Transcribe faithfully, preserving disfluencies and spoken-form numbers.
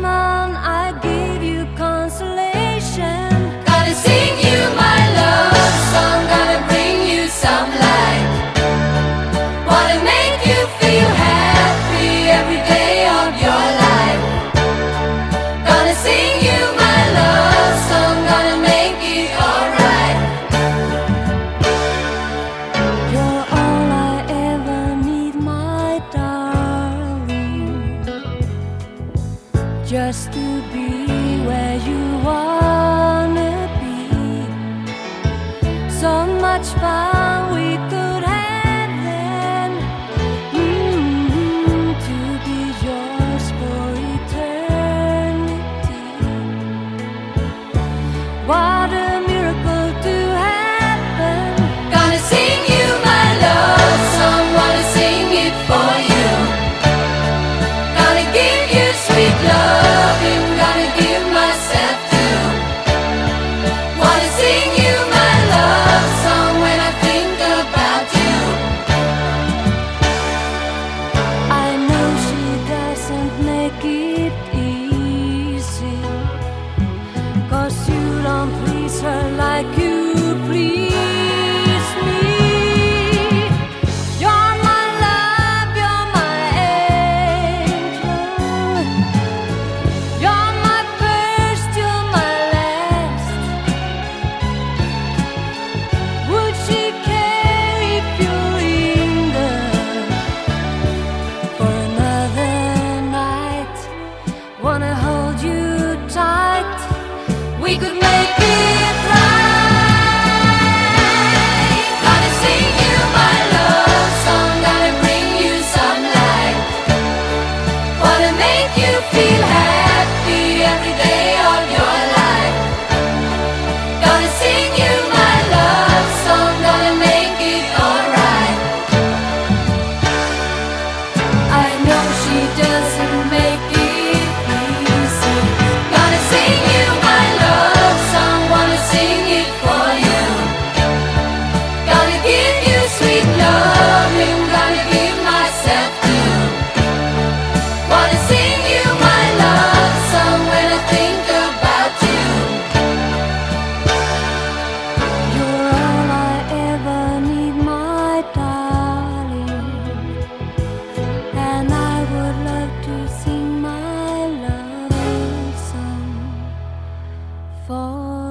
come on, I give you consolation. Gonna sing you my love song, gonna bring you some light. Wanna make you feel happy every day of your life. Gonna sing you my love song, gonna make it alright. You're all I ever need, my darling, just to be where you wanna be. So much fun we could have then, mm, to be yours for eternity. What a miracle to happen. Gonna sing you my love song, wanna sing it for you. Gonna give you sweet loving, gonna give myself to. Wanna sing you my love song when I think about you. I know she doesn't make it easy, 'cause you don't please her like you please me. You're my love, you're my angel. You're my first, you're my last. Would she care if you linger for another night? Wanna hold you tight, we could make it right. Gonna sing you my love song, gonna bring you some light. Wanna make you feel happy every day of your life. Gonna sing you my love song, gonna make it alright. I know she doesn't make it easy. Gonna sing you my love song, wanna sing it for you. Gonna give you sweet loving, gonna give myself to. Wanna sing you my love song when I think about you. You're all I ever need, my darling, and I would love to sing my love song for